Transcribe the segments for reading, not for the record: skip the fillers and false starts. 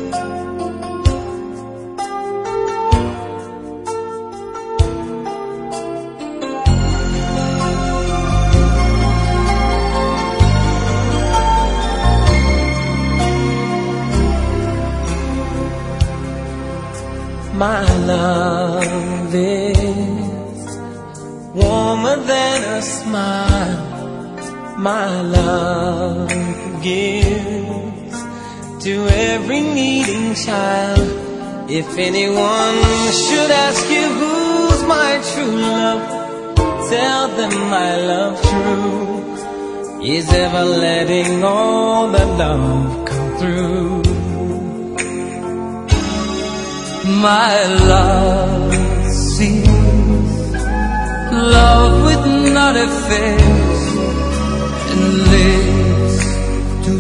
My love is warmer than a smile. My love gives to every needing child. If anyone should ask you who's my true love, tell them my love true is ever letting all the love come through. My love sees love with not a face, and lives to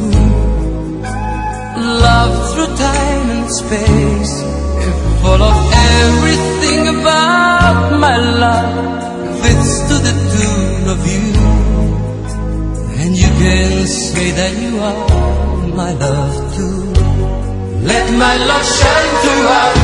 love through time and space. Full of everything about my love fits to the tune of you, and you can say that you are my love too. Let my love shine throughout